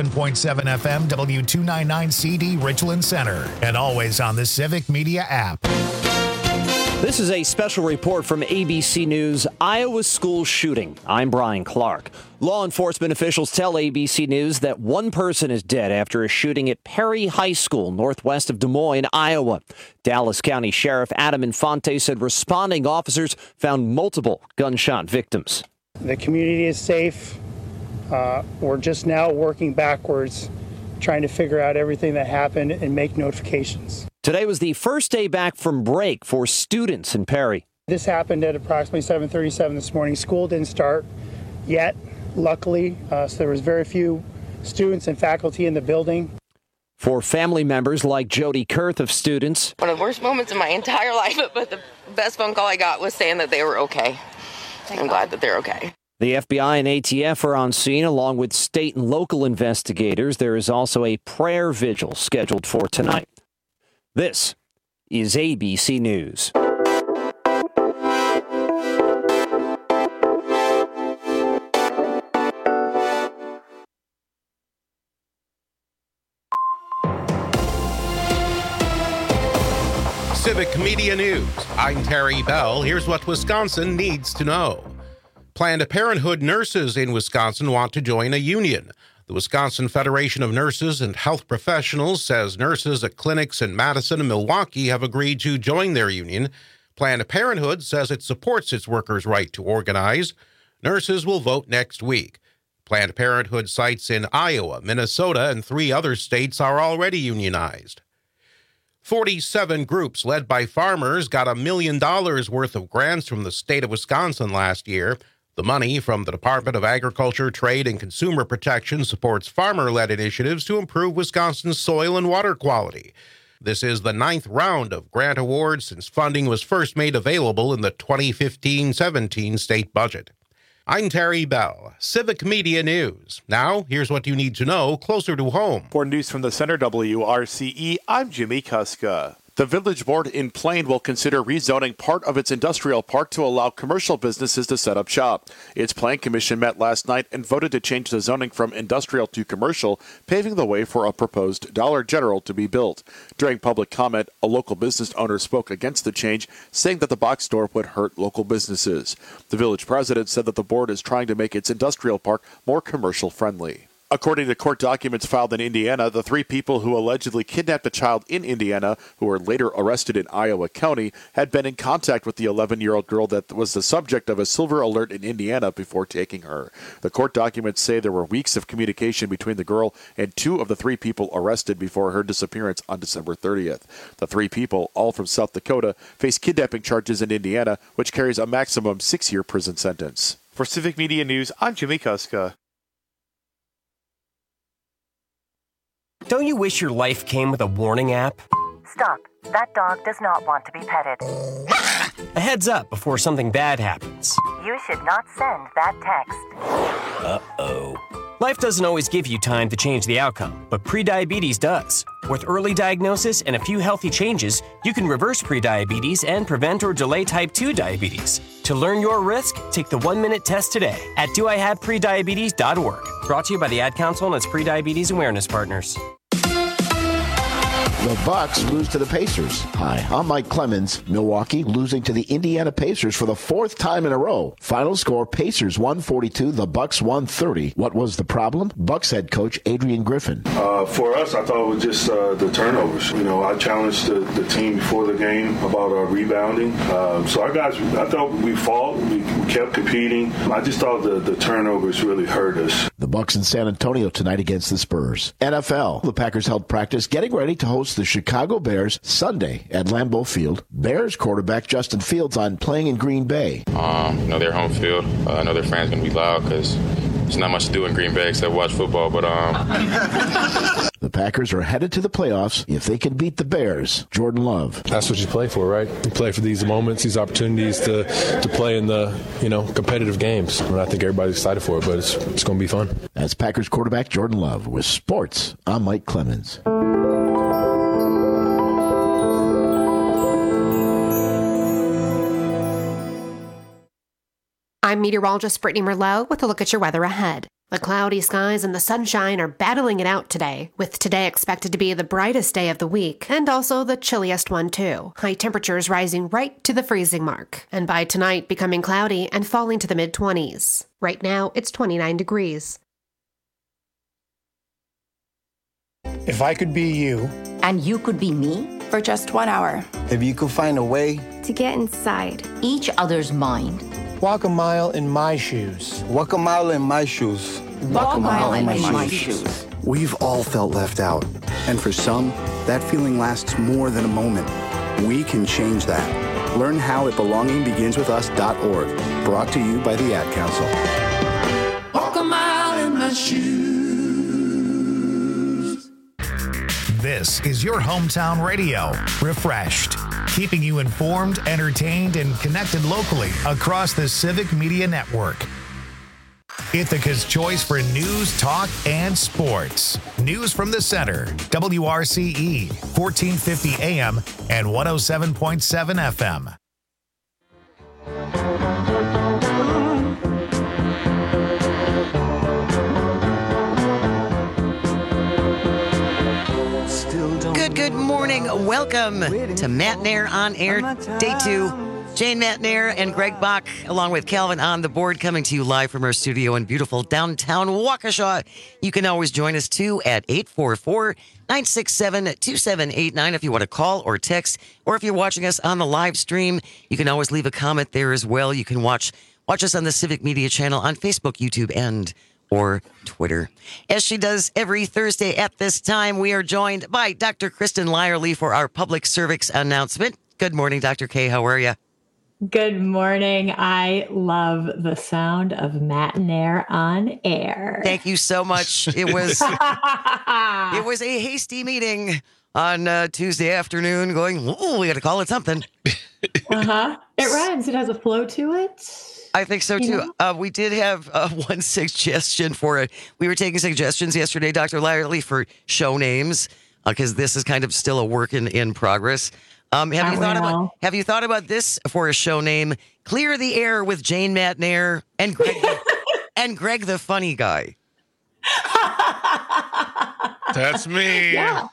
97.7 FM, W299CD Richland Center, and always on the Civic Media app. This is a special report from ABC News, Iowa school shooting. I'm Brian Clark. Law enforcement officials tell ABC News that one person is dead after a shooting at Perry High School, northwest of Des Moines, Iowa. Dallas County Sheriff Adam Infante said responding officers found multiple gunshot victims. The community is safe. We're just now working backwards, trying to figure out everything that happened and make notifications. Today was the first day back from break for students in Perry. This happened at approximately 7:37 this morning. School didn't start yet, luckily, so there was very few students and faculty in the building. For family members like Jody Kurth of students, one of the worst moments in my entire life, but the best phone call I got was saying that they were okay. I'm glad that they're okay. The FBI and ATF are on scene along with state and local investigators. There is also a prayer vigil scheduled for tonight. This is ABC News. Civic Media News. I'm Terry Bell. Here's what Wisconsin needs to know. Planned Parenthood nurses in Wisconsin want to join a union. The Wisconsin Federation of Nurses and Health Professionals says nurses at clinics in Madison and Milwaukee have agreed to join their union. Planned Parenthood says it supports its workers' right to organize. Nurses will vote next week. Planned Parenthood sites in Iowa, Minnesota, and 3 other states are already unionized. 47 groups led by farmers got $1 million worth of grants from the state of Wisconsin last year. The money from the Department of Agriculture, Trade, and Consumer Protection supports farmer-led initiatives to improve Wisconsin's soil and water quality. This is the 9th round of grant awards since funding was first made available in the 2015-17 state budget. I'm Terry Bell, Civic Media News. Now, here's what you need to know closer to home. For news from the Center WRCE, I'm Jimmy Kuska. The Village Board in Plain will consider rezoning part of its industrial park to allow commercial businesses to set up shop. Its Plan Commission met last night and voted to change the zoning from industrial to commercial, paving the way for a proposed Dollar General to be built. During public comment, a local business owner spoke against the change, saying that the box store would hurt local businesses. The village president said that the board is trying to make its industrial park more commercial friendly. According to court documents filed in Indiana, the 3 people who allegedly kidnapped a child in Indiana, who were later arrested in Iowa County, had been in contact with the 11-year-old girl that was the subject of a silver alert in Indiana before taking her. The court documents say there were weeks of communication between the girl and 2 of the 3 people arrested before her disappearance on December 30th. The 3 people, all from South Dakota, face kidnapping charges in Indiana, which carries a maximum 6-year prison sentence. For Civic Media News, I'm Jimmy Kuska. Don't you wish your life came with a warning app? Stop. That dog does not want to be petted. A heads up before something bad happens. You should not send that text. Uh-oh. Life doesn't always give you time to change the outcome, but prediabetes does. With early diagnosis and a few healthy changes, you can reverse prediabetes and prevent or delay type 2 diabetes. To learn your risk, take the 1-minute test today at doihaveprediabetes.org. Brought to you by the Ad Council and its prediabetes awareness partners. The Bucks lose to the Pacers. Hi, I'm Mike Clemens. Milwaukee losing to the Indiana Pacers for the 4th time in a row. Final score, Pacers 142, the Bucks 130. What was the problem? Bucks head coach Adrian Griffin. For us, I thought it was just the turnovers. You know, I challenged the team before the game about rebounding. So our guys, I thought we fought. We kept competing. I just thought the turnovers really hurt us. The Bucks in San Antonio tonight against the Spurs. NFL, the Packers held practice getting ready to host the Chicago Bears Sunday at Lambeau Field. Bears quarterback Justin Fields on playing in Green Bay. Their home field. I know their fans going to be loud because there's not much to do in Green Bay except watch football. But The Packers are headed to the playoffs if they can beat the Bears. Jordan Love. That's what you play for, right? You play for these moments, these opportunities to play in the competitive games. And I think everybody's excited for it, but it's going to be fun. That's Packers quarterback Jordan Love with sports. I'm Mike Clemens. I'm meteorologist Brittany Merlot with a look at your weather ahead. The cloudy skies and the sunshine are battling it out today, with today expected to be the brightest day of the week and also the chilliest one too. High temperatures rising right to the freezing mark, and by tonight becoming cloudy and falling to the mid-20s. Right now, it's 29 degrees. If I could be you. And you could be me? For just 1 hour. If you could find a way. To get inside. Each other's mind. Walk a mile in my shoes. Walk a mile in my shoes. Walk a mile in my shoes. We've all felt left out. And for some, that feeling lasts more than a moment. We can change that. Learn how at belongingbeginswithus.org. Brought to you by the Ad Council. Walk a mile in my shoes. This is your hometown radio. Refreshed. Keeping you informed, entertained, and connected locally across the Civic Media Network. Ithaca's choice for news, talk, and sports. News from the center. WRCE, 1450 AM and 107.7 FM. Good morning. Welcome to Matt Nair on Air, Day 2. Jane Matt Nair and Greg Bach, along with Calvin on the board, coming to you live from our studio in beautiful downtown Waukesha. You can always join us, too, at 844-967-2789 if you want to call or text. Or if you're watching us on the live stream, you can always leave a comment there as well. You can watch us on the Civic Media channel on Facebook, YouTube, and or Twitter. As she does every Thursday at this time, we are joined by Dr. Kristen Lyerly for our public service announcement. Good morning, Dr. K. How are you? Good morning. I love the sound of Matt Nair on air. Thank you so much. It was a hasty meeting on Tuesday afternoon going, oh, we got to call it something. It rhymes. It has a flow to it. I think so, too. We did have one suggestion for it. We were taking suggestions yesterday, Dr. Lyerly, for show names, because this is kind of still a work in progress. Have you thought about this for a show name? Clear the Air with Jane Matt Nair and Greg the Funny Guy. That's me. Yeah.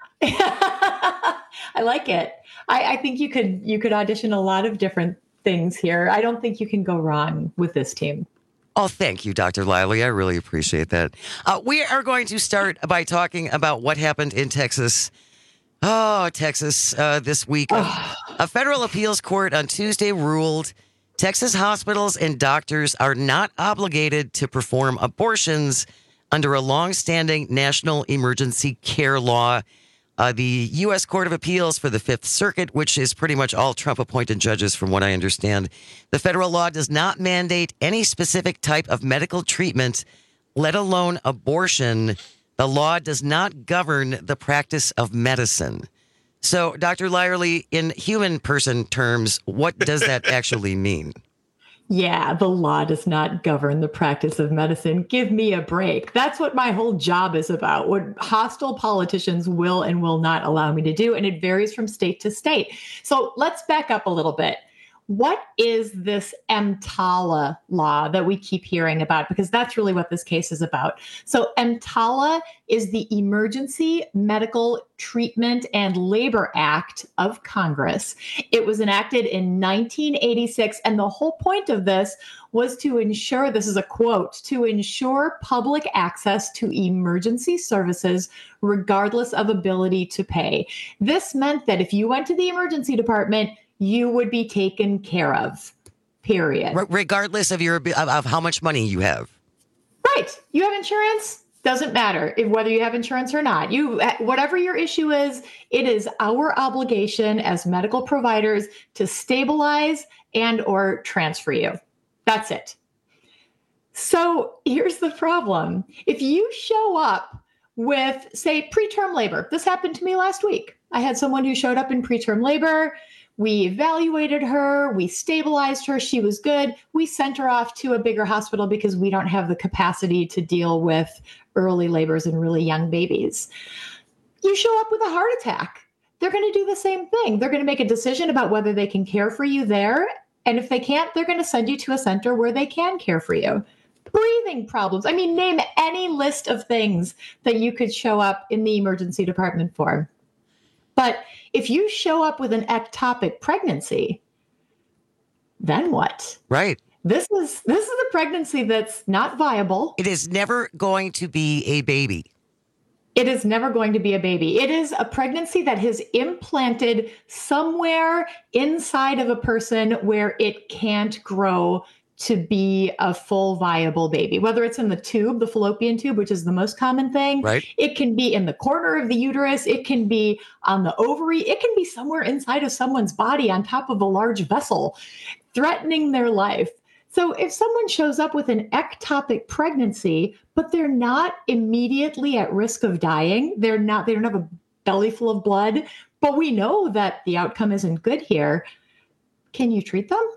I like it. I think you could audition a lot of different things here. I don't think you can go wrong with this team. Oh, thank you, Dr. Lyerly. I really appreciate that. We are going to start by talking about what happened in Texas. Oh, Texas, this week. A federal appeals court on Tuesday ruled Texas hospitals and doctors are not obligated to perform abortions under a longstanding national emergency care law. The U.S. Court of Appeals for the Fifth Circuit, which is pretty much all Trump-appointed judges from what I understand. The federal law does not mandate any specific type of medical treatment, let alone abortion. The law does not govern the practice of medicine. So, Dr. Lyerly, in human person terms, what does that actually mean? Yeah, the law does not govern the practice of medicine. Give me a break. That's what my whole job is about, what hostile politicians will and will not allow me to do. And it varies from state to state. So let's back up a little bit. What is this EMTALA law that we keep hearing about? Because that's really what this case is about. So EMTALA is the Emergency Medical Treatment and Labor Act of Congress. It was enacted in 1986, and the whole point of this was to ensure, this is a quote, to ensure public access to emergency services regardless of ability to pay. This meant that if you went to the emergency department, you would be taken care of, period. Regardless of of how much money you have. Right. You have insurance, doesn't matter whether you have insurance or not. Whatever your issue is, it is our obligation as medical providers to stabilize and or transfer you. That's it. So here's the problem. If you show up with, say, preterm labor, this happened to me last week. I had someone who showed up in preterm labor. We evaluated her. We stabilized her. She was good. We sent her off to a bigger hospital because we don't have the capacity to deal with early labors and really young babies. You show up with a heart attack. They're going to do the same thing. They're going to make a decision about whether they can care for you there. And if they can't, they're going to send you to a center where they can care for you. breathing problems. I mean, name any list of things that you could show up in the emergency department for. But if you show up with an ectopic pregnancy, then what? Right. This is a pregnancy that's not viable. It is never going to be a baby. It is never going to be a baby. It is a pregnancy that has implanted somewhere inside of a person where it can't grow to be a full viable baby, whether it's in the tube, the fallopian tube, which is the most common thing. Right. It can be in the corner of the uterus. It can be on the ovary. It can be somewhere inside of someone's body on top of a large vessel, threatening their life. So if someone shows up with an ectopic pregnancy, but they're not immediately at risk of dying, they don't have a belly full of blood, but we know that the outcome isn't good here, can you treat them?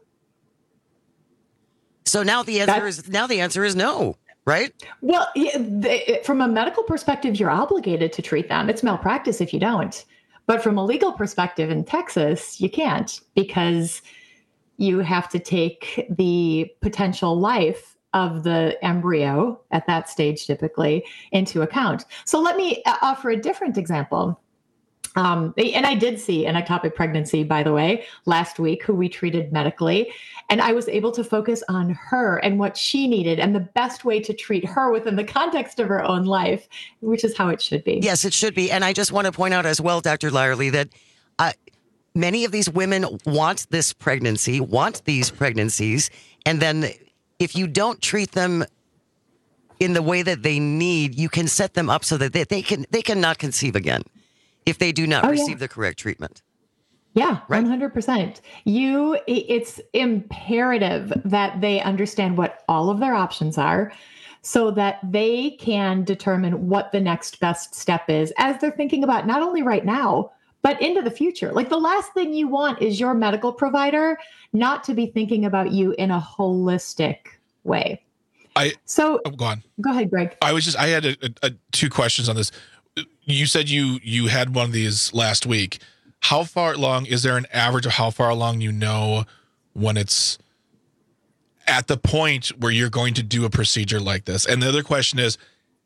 So now the answer is no, right? Well, from a medical perspective, you're obligated to treat them. It's malpractice if you don't. But from a legal perspective in Texas, you can't, because you have to take the potential life of the embryo at that stage typically into account. So let me offer a different example. And I did see an ectopic pregnancy, by the way, last week, who we treated medically. And I was able to focus on her and what she needed and the best way to treat her within the context of her own life, which is how it should be. Yes, it should be. And I just want to point out as well, Dr. Lyerly, that many of these women want these pregnancies. And then if you don't treat them in the way that they need, you can set them up so that they cannot conceive again if they do not receive the correct treatment. Yeah, right. 100%. It's imperative that they understand what all of their options are so that they can determine what the next best step is as they're thinking about not only right now, but into the future. Like, the last thing you want is your medical provider not to be thinking about you in a holistic way. Go on. Go ahead, Greg. I had two questions on this. You said you had one of these last week. How far along, is there an average of how far along you know when it's at the point where you're going to do a procedure like this? And the other question is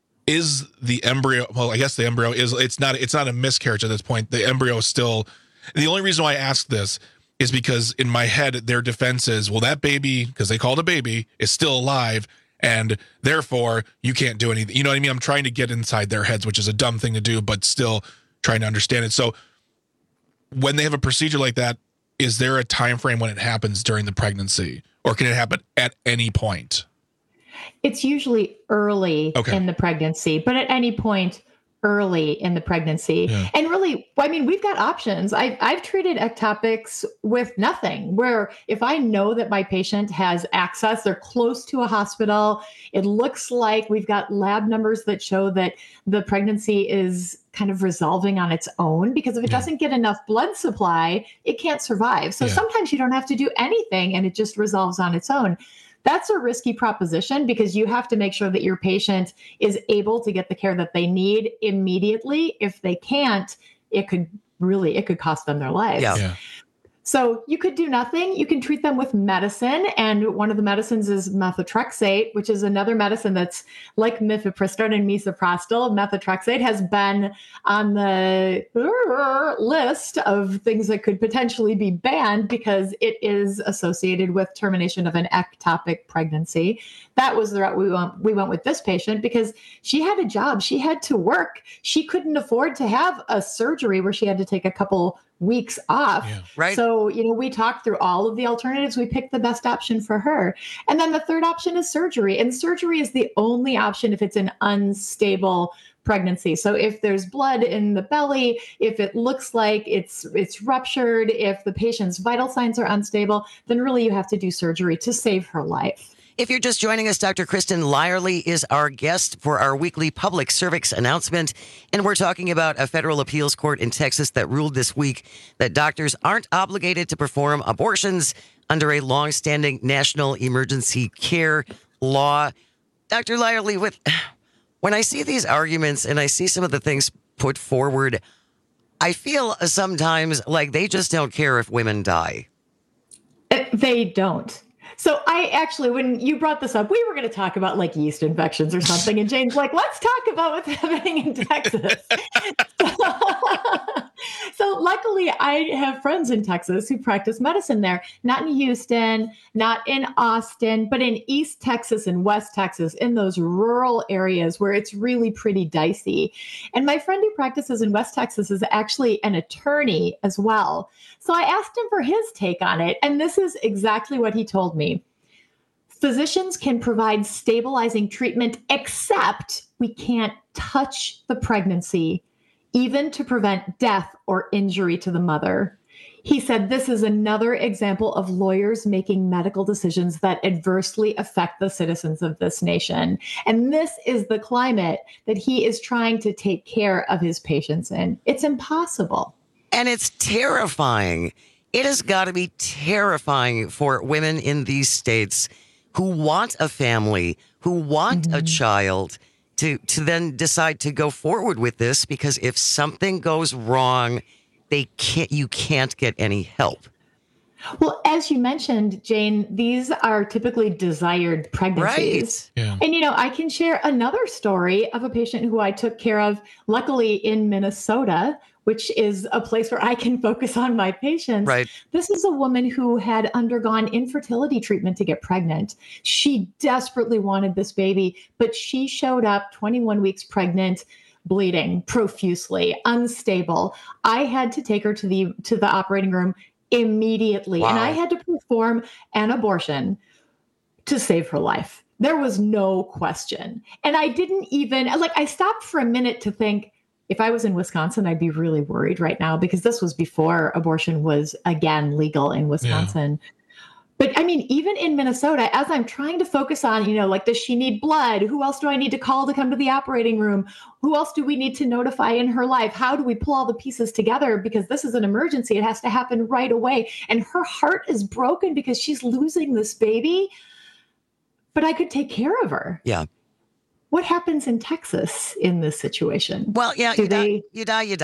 the embryo, well, I guess the embryo it's not a miscarriage at this point. The embryo is still, the only reason why I ask this is because in my head, their defense is, well, that baby, because they call it a baby, is still alive, and therefore you can't do anything. You know what I mean? I'm trying to get inside their heads, which is a dumb thing to do, but still trying to understand it. So when they have a procedure like that, is there a time frame when it happens during the pregnancy, or can it happen at any point? It's usually early in the pregnancy, but at any point early in the pregnancy. Yeah. And really, I mean, we've got options. I've treated ectopics with nothing, where if I know that my patient has access, they're close to a hospital, it looks like we've got lab numbers that show that the pregnancy is kind of resolving on its own, because if it doesn't get enough blood supply, it can't survive. So sometimes you don't have to do anything and it just resolves on its own. That's a risky proposition, because you have to make sure that your patient is able to get the care that they need immediately. If they can't, it could cost them their lives. Yeah. So you could do nothing. You can treat them with medicine. And one of the medicines is methotrexate, which is another medicine that's like mifepristone and misoprostol. Methotrexate has been on the list of things that could potentially be banned because it is associated with termination of an ectopic pregnancy. That was the route we went with this patient, because she had a job. She had to work. She couldn't afford to have a surgery where she had to take a couple weeks off. Yeah. Right. So, we talked through all of the alternatives. We picked the best option for her. And then the third option is surgery. And surgery is the only option if it's an unstable pregnancy. So if there's blood in the belly, if it looks like it's ruptured, if the patient's vital signs are unstable, then really you have to do surgery to save her life. If you're just joining us, Dr. Kristen Lyerly is our guest for our weekly public cervix announcement. And we're talking about a federal appeals court in Texas that ruled this week that doctors aren't obligated to perform abortions under a longstanding national emergency care law. Dr. Lyerly, when I see these arguments and I see some of the things put forward, I feel sometimes like they just don't care if women die. They don't. So I actually, when you brought this up, we were going to talk about like yeast infections or something. And Jane's like, let's talk about what's happening in Texas. So luckily I have friends in Texas who practice medicine there, not in Houston, not in Austin, but in East Texas and West Texas, in those rural areas where it's really pretty dicey. And my friend who practices in West Texas is actually an attorney as well. So I asked him for his take on it. And this is exactly what he told me. Physicians can provide stabilizing treatment, except we can't touch the pregnancy, even to prevent death or injury to the mother. He said this is another example of lawyers making medical decisions that adversely affect the citizens of this nation. And this is the climate that he is trying to take care of his patients in. It's impossible. And it's terrifying. It has got to be terrifying for women in these states who want a family, who want a child, to then decide to go forward with this, because if something goes wrong, you can't get any help. Well, as you mentioned, Jane, these are typically desired pregnancies. Right. Yeah. And, I can share another story of a patient who I took care of, luckily in Minnesota, which is a place where I can focus on my patients. Right. This is a woman who had undergone infertility treatment to get pregnant. She desperately wanted this baby, but she showed up 21 weeks pregnant, bleeding profusely, unstable. I had to take her to the operating room immediately. Wow. And I had to perform an abortion to save her life. There was no question. And I didn't even, I stopped for a minute to think, if I was in Wisconsin, I'd be really worried right now, because this was before abortion was again legal in Wisconsin. Yeah. But I mean, even in Minnesota, as I'm trying to focus on, does she need blood? Who else do I need to call to come to the operating room? Who else do we need to notify in her life? How do we pull all the pieces together? Because this is an emergency. It has to happen right away. And her heart is broken because she's losing this baby. But I could take care of her. Yeah. What happens in Texas in this situation? Well, yeah, you die. You die. Yeah.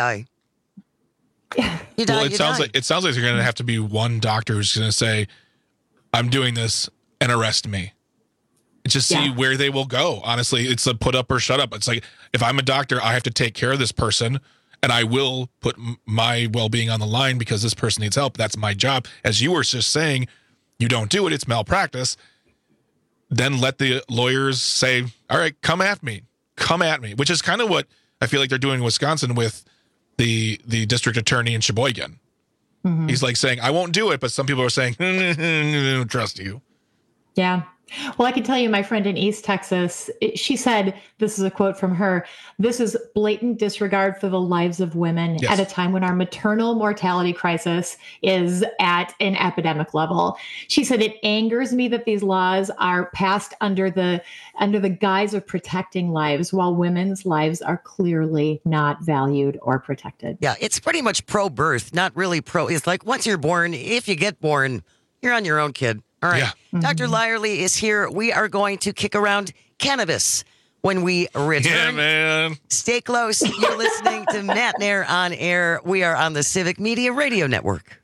You die. Well, it sounds like you're going to have to be one doctor who's going to say, I'm doing this and arrest me. Just see where they will go. Honestly, it's a put up or shut up. It's like, if I'm a doctor, I have to take care of this person, and I will put my well-being on the line because this person needs help. That's my job. As you were just saying, you don't do it, it's malpractice. Then let the lawyers say, all right, come at me, which is kind of what I feel like they're doing in Wisconsin with the district attorney in Sheboygan. Mm-hmm. He's like saying, I won't do it. But some people are saying, I don't trust you. Yeah. Well, I can tell you, my friend in East Texas, she said, this is a quote from her, this is blatant disregard for the lives of women at a time when our maternal mortality crisis is at an epidemic level. She said, it angers me that these laws are passed under the guise of protecting lives, while women's lives are clearly not valued or protected. Yeah, it's pretty much pro-birth, not really pro. It's like once you're born, if you get born, you're on your own, kid. All right. Yeah. Mm-hmm. Dr. Lyerly is here. We are going to kick around cannabis when we return. Yeah, man. Stay close. You're listening to Matt Nair on Air. We are on the Civic Media Radio Network.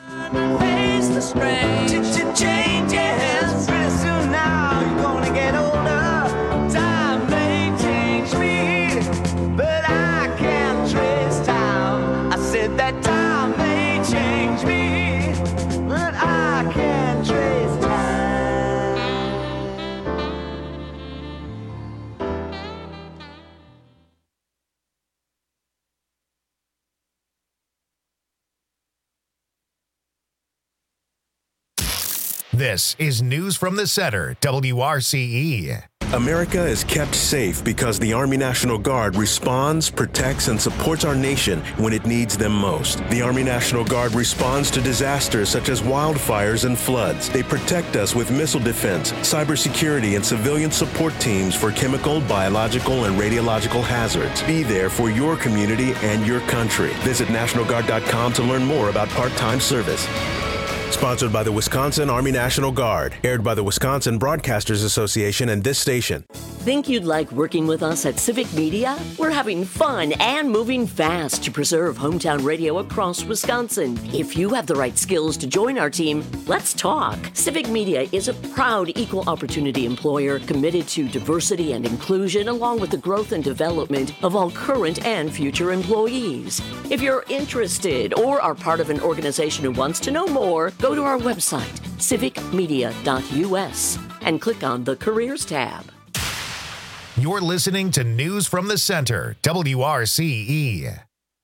This is News from the Center, WRCE. America is kept safe because the Army National Guard responds, protects, and supports our nation when it needs them most. The Army National Guard responds to disasters such as wildfires and floods. They protect us with missile defense, cybersecurity, and civilian support teams for chemical, biological, and radiological hazards. Be there for your community and your country. Visit NationalGuard.com to learn more about part-time service. Sponsored by the Wisconsin Army National Guard. Aired by the Wisconsin Broadcasters Association and this station. Think you'd like working with us at Civic Media? We're having fun and moving fast to preserve hometown radio across Wisconsin. If you have the right skills to join our team, let's talk. Civic Media is a proud equal opportunity employer committed to diversity and inclusion, along with the growth and development of all current and future employees. If you're interested or are part of an organization who wants to know more, go to our website, civicmedia.us, and click on the Careers tab. You're listening to News from the Center, WRCE.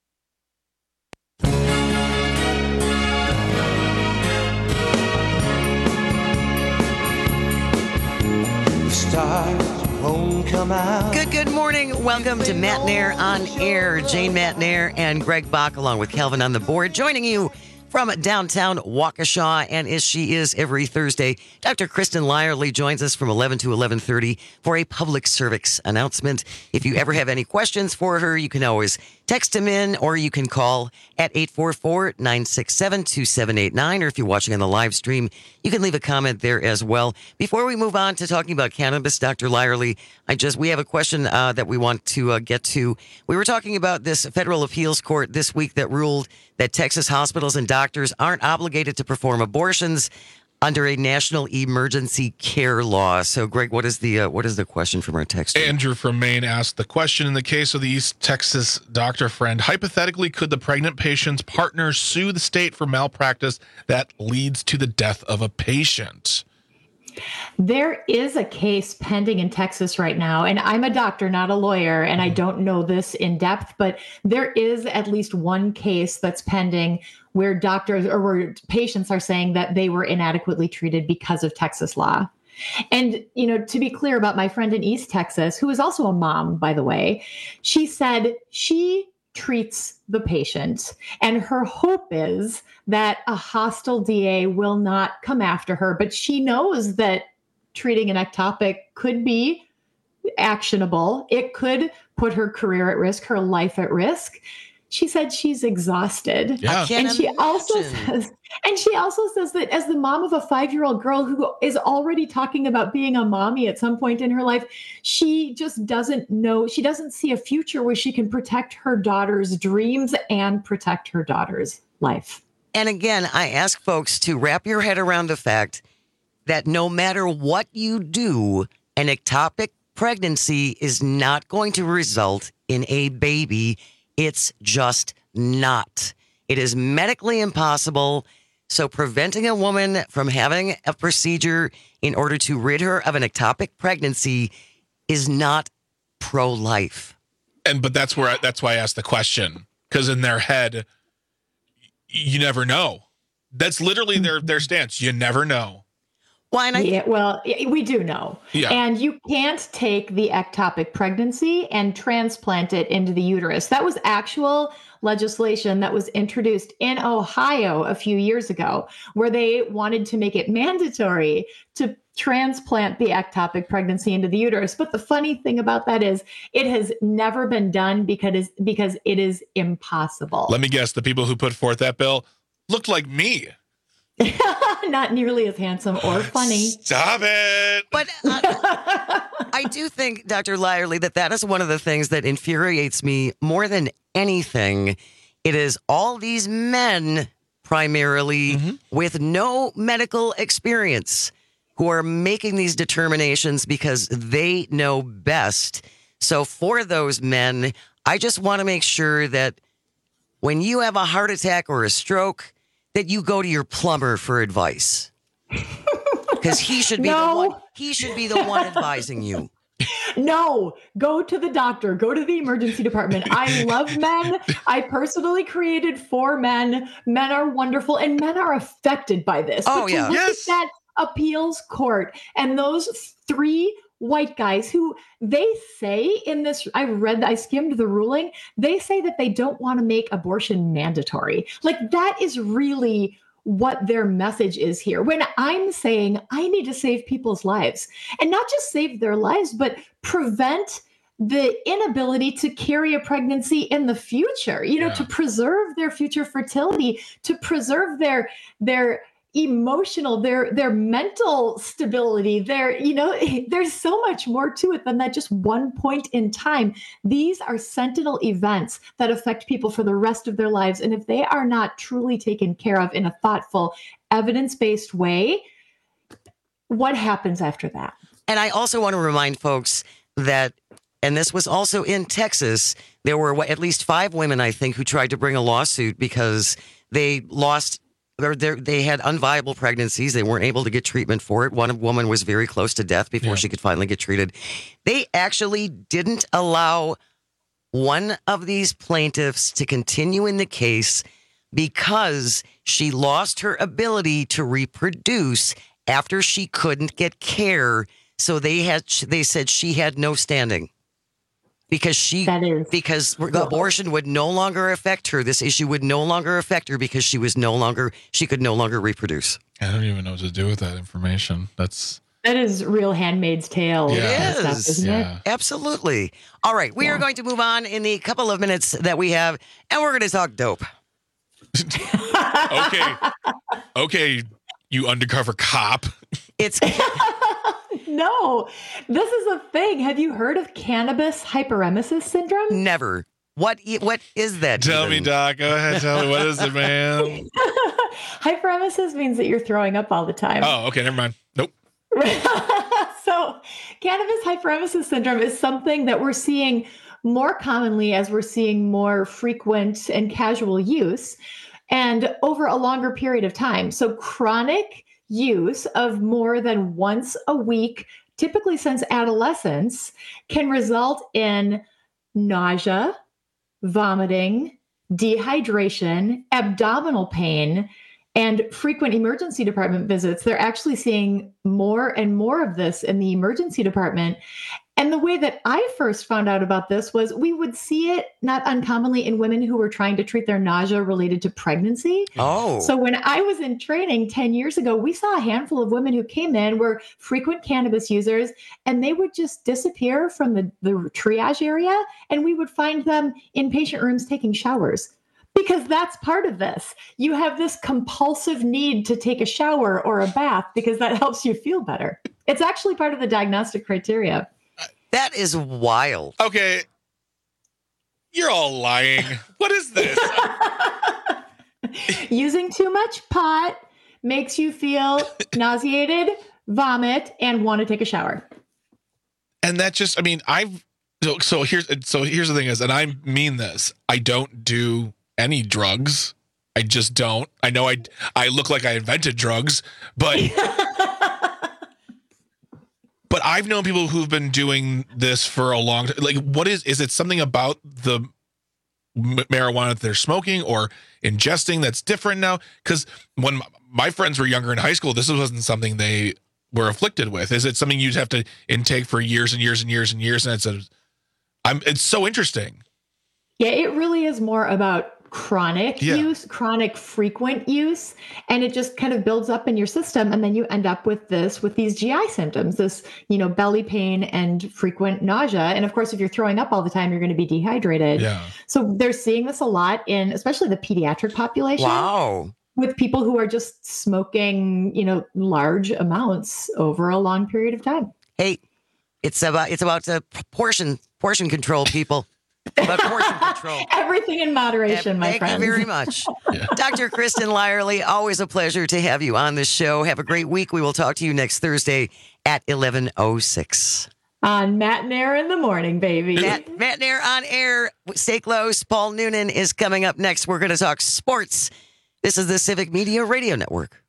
Good morning. Welcome to Matt Nair on Air. Jane Matt Nair and Greg Bach, along with Calvin on the board, joining you from downtown Waukesha, and as she is every Thursday, Dr. Kristen Lyerly joins us from 11 to 11:30 for a public service announcement. If you ever have any questions for her, you can always text him in, or you can call at 844-967-2789, or if you're watching on the live stream, you can leave a comment there as well. Before we move on to talking about cannabis, Dr. Lyerly, we have a question that we want to get to. We were talking about this federal appeals court this week that ruled that Texas hospitals and doctors aren't obligated to perform abortions under a national emergency care law. So, Greg, what is the question from our text? Andrew from Maine asked the question: in the case of the East Texas doctor friend, hypothetically, could the pregnant patient's partner sue the state for malpractice that leads to the death of a patient? There is a case pending in Texas right now, and I'm a doctor, not a lawyer, and I don't know this in depth, but there is at least one case that's pending where doctors or where patients are saying that they were inadequately treated because of Texas law. And, to be clear about my friend in East Texas, who is also a mom, by the way, she said she treats the patient, and her hope is that a hostile DA will not come after her, but she knows that treating an ectopic could be actionable. It could put her career at risk, her life at risk. She said she's exhausted. Yeah. And she also says that as the mom of a 5-year-old girl who is already talking about being a mommy at some point in her life, she just doesn't know. She doesn't see a future where she can protect her daughter's dreams and protect her daughter's life. And again, I ask folks to wrap your head around the fact that no matter what you do, an ectopic pregnancy is not going to result in a baby. It's just not. It is medically impossible. So preventing a woman from having a procedure in order to rid her of an ectopic pregnancy is not pro-life. But that's why I asked the question, because in their head, you never know. That's literally their stance. You never know. We do know. Yeah. And you can't take the ectopic pregnancy and transplant it into the uterus. That was actual legislation that was introduced in Ohio a few years ago, where they wanted to make it mandatory to transplant the ectopic pregnancy into the uterus. But the funny thing about that is it has never been done because it is impossible. Let me guess, the people who put forth that bill looked like me. Not nearly as handsome or funny. Stop it. But I do think, Dr. Lyerly, that is one of the things that infuriates me more than anything. It is all these men, primarily, with no medical experience, who are making these determinations because they know best. So for those men, I just want to make sure that when you have a heart attack or a stroke, that you go to your plumber for advice, because he should be the one advising you. No, go to the doctor, go to the emergency department. I love men. I personally created 4 men. Men are wonderful, and men are affected by this. Oh, but yeah. Look at that appeals court and those 3 white guys who they say in this, I skimmed the ruling. They say that they don't want to make abortion mandatory. Like, that is really what their message is here. When I'm saying I need to save people's lives, and not just save their lives, but prevent the inability to carry a pregnancy in the future, to preserve their future fertility, to preserve their emotional, their mental stability, there's so much more to it than that just one point in time. These are sentinel events that affect people for the rest of their lives. And if they are not truly taken care of in a thoughtful, evidence-based way, what happens after that? And I also want to remind folks that, and this was also in Texas, there were at least 5 women, I think, who tried to bring a lawsuit because they lost, or they had unviable pregnancies. They weren't able to get treatment for it. One woman was very close to death before she could finally get treated. They actually didn't allow one of these plaintiffs to continue in the case because she lost her ability to reproduce after she couldn't get care. So they said she had no standing because the abortion would no longer affect her. This issue would no longer affect her because she could no longer reproduce. I don't even know what to do with that information. That is real Handmaid's Tale. It is, stuff, isn't it? Absolutely. All right, we are going to move on in the couple of minutes that we have, and we're going to talk dope. Okay, you undercover cop. It's no, this is a thing. Have you heard of cannabis hyperemesis syndrome? Never. What is that? Tell me, Doc. Go ahead. Tell me, what is it, man? Hyperemesis means that you're throwing up all the time. Oh, okay. Never mind. Nope. So cannabis hyperemesis syndrome is something that we're seeing more commonly as we're seeing more frequent and casual use and over a longer period of time. So chronic use of more than once a week, typically since adolescence, can result in nausea, vomiting, dehydration, abdominal pain, and frequent emergency department visits. They're actually seeing more and more of this in the emergency department. And the way that I first found out about this was we would see it not uncommonly in women who were trying to treat their nausea related to pregnancy. Oh. So when I was in training 10 years ago, we saw a handful of women who came in, were frequent cannabis users, and they would just disappear from the triage area, and we would find them in patient rooms taking showers. Because that's part of this. You have this compulsive need to take a shower or a bath because that helps you feel better. It's actually part of the diagnostic criteria. That is wild. Okay. You're all lying. What is this? Using too much pot makes you feel nauseated, vomit, and want to take a shower. And that just, I mean, so here's the thing is, and I mean this, I don't do any drugs. I just don't. I know I look like I invented drugs, but but I've known people who've been doing this for a long time. Like, what is it something about the marijuana that they're smoking or ingesting that's different now? Because when my friends were younger in high school, this wasn't something they were afflicted with. Is it something you'd have to intake for years and years and years and years? And it's so interesting. Yeah, it really is more about chronic use, chronic frequent use, and it just kind of builds up in your system, and then you end up with these GI symptoms, this belly pain and frequent nausea, and of course if you're throwing up all the time, you're going to be dehydrated. So they're seeing this a lot in especially the pediatric population. Wow. With people who are just smoking large amounts over a long period of time. Hey, it's about portion control, people. But portion control. Everything in moderation, my friend. Thank you very much. Dr. Kristen Lyerly, always a pleasure to have you on this show. Have a great week. We will talk to you next Thursday at 11:06. On Matt and Air in the morning, baby. Matt and Air on air. Stay close. Paul Noonan is coming up next. We're going to talk sports. This is the Civic Media Radio Network.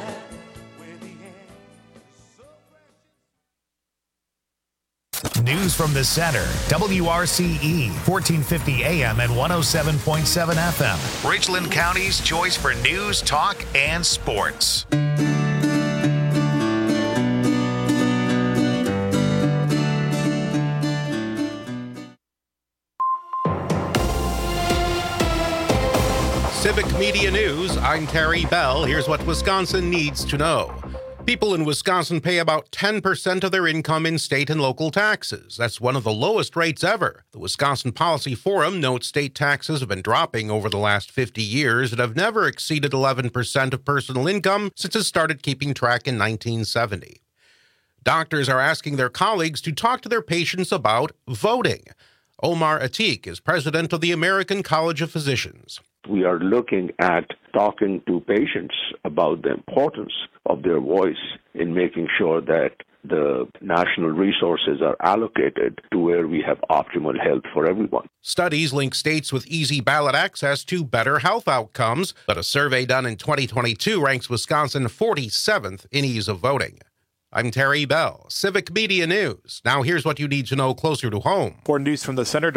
News from the center. WRCE, 1450 AM and 107.7 FM. Richland County's choice for news, talk, and sports. Civic Media News, I'm Terry Bell. Here's what Wisconsin needs to know. People in Wisconsin pay about 10% of their income in state and local taxes. That's one of the lowest rates ever. The Wisconsin Policy Forum notes state taxes have been dropping over the last 50 years and have never exceeded 11% of personal income since it started keeping track in 1970. Doctors are asking their colleagues to talk to their patients about voting. Omar Atiq is president of the American College of Physicians. We are looking at talking to patients about the importance of their voice in making sure that the national resources are allocated to where we have optimal health for everyone. Studies link states with easy ballot access to better health outcomes, but a survey done in 2022 ranks Wisconsin 47th in ease of voting. I'm Terry Bell, Civic Media News. Now here's what you need to know closer to home. For news from the Center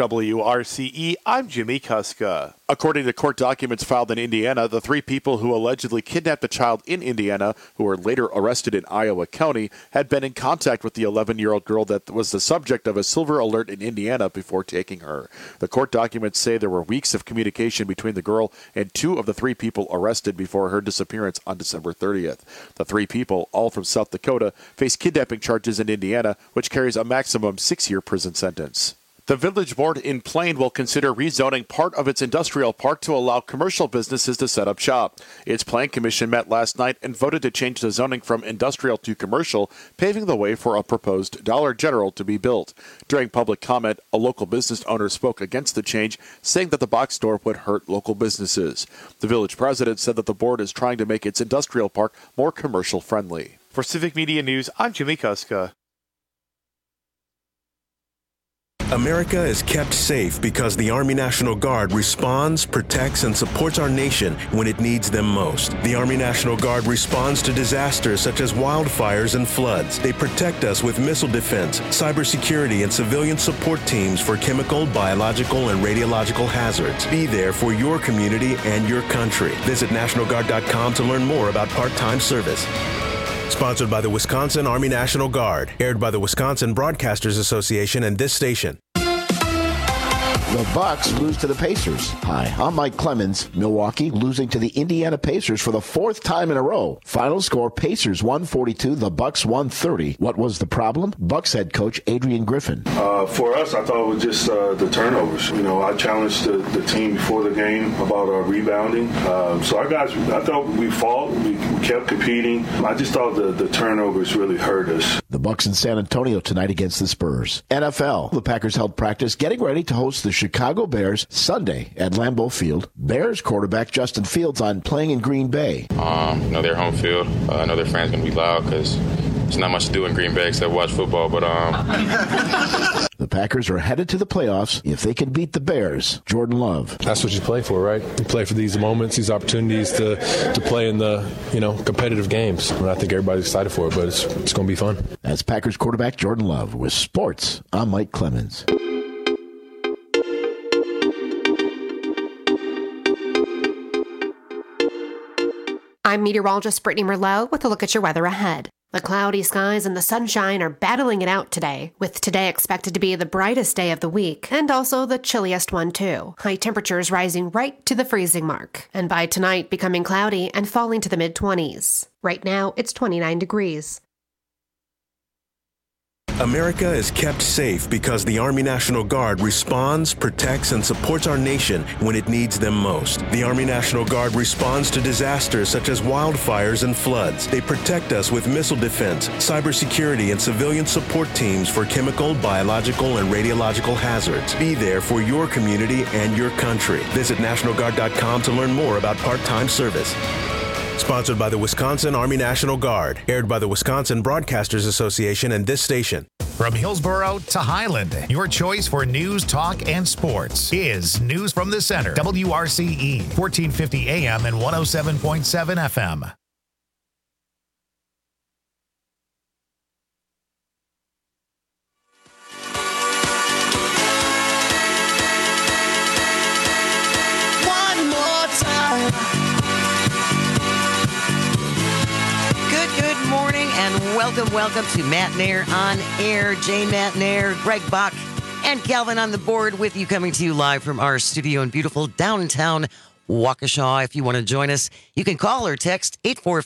WRCE, I'm Jimmy Kuska. According to court documents filed in Indiana, the three people who allegedly kidnapped a child in Indiana, who were later arrested in Iowa County, had been in contact with the 11-year-old girl that was the subject of a silver alert in Indiana before taking her. The court documents say there were weeks of communication between the girl and two of the three people arrested before her disappearance on December 30th. The three people, all from South Dakota, face kidnapping charges in Indiana, which carries a maximum 6-year prison sentence. The Village Board in Plain will consider rezoning part of its industrial park to allow commercial businesses to set up shop. Its Plan Commission met last night and voted to change the zoning from industrial to commercial, paving the way for a proposed Dollar General to be built. During public comment, a local business owner spoke against the change, saying that the box store would hurt local businesses. The village president said that the board is trying to make its industrial park more commercial friendly. For Civic Media News, I'm Jimmy Kuska. America is kept safe because the Army National Guard responds, protects, and supports our nation when it needs them most. The Army National Guard responds to disasters such as wildfires and floods. They protect us with missile defense, cybersecurity, and civilian support teams for chemical, biological, and radiological hazards. Be there for your community and your country. Visit NationalGuard.com to learn more about part-time service. Sponsored by the Wisconsin Army National Guard. Aired by the Wisconsin Broadcasters Association and this station. The Bucks lose to the Pacers. Hi, I'm Mike Clemens. Milwaukee losing to the Indiana Pacers for the fourth time in a row. Final score, Pacers 142, the Bucks 130. What was the problem? Bucks head coach Adrian Griffin. For us, I thought it was just the turnovers. I challenged the team before the game about rebounding. So our guys, I thought we fought. We kept competing. I just thought the turnovers really hurt us. The Bucks in San Antonio tonight against the Spurs. NFL, the Packers held practice getting ready to host the Chicago Bears Sunday at Lambeau Field. Bears quarterback Justin Fields on playing in Green Bay. Their home field. I know their fans going to be loud because there's not much to do in Green Bay except watch football, but The Packers are headed to the playoffs if they can beat the Bears. Jordan Love. That's what you play for, right? You play for these moments, these opportunities to play in the, competitive games. And I think everybody's excited for it, but it's going to be fun. That's Packers quarterback Jordan Love with sports. I'm Mike Clemens. I'm meteorologist Brittany Merlot with a look at your weather ahead. The cloudy skies and the sunshine are battling it out today, with today expected to be the brightest day of the week, and also the chilliest one too. High temperatures rising right to the freezing mark, and by tonight becoming cloudy and falling to the mid-20s. Right now, it's 29 degrees. America is kept safe because the Army National Guard responds, protects, and supports our nation when it needs them most. The Army National Guard responds to disasters such as wildfires and floods. They protect us with missile defense, cybersecurity, and civilian support teams for chemical, biological, and radiological hazards. Be there for your community and your country. Visit NationalGuard.com to learn more about part-time service. Sponsored by the Wisconsin Army National Guard. Aired by the Wisconsin Broadcasters Association and this station. From Hillsboro to Highland, your choice for news, talk, and sports is News from the Center. WRCE, 1450 AM and 107.7 FM. Good morning and welcome to Matt Nair on Air. Jane Matt Nair, Greg Bach, and Calvin on the board with you, coming to you live from our studio in beautiful downtown Waukesha. If you want to join us, you can call or text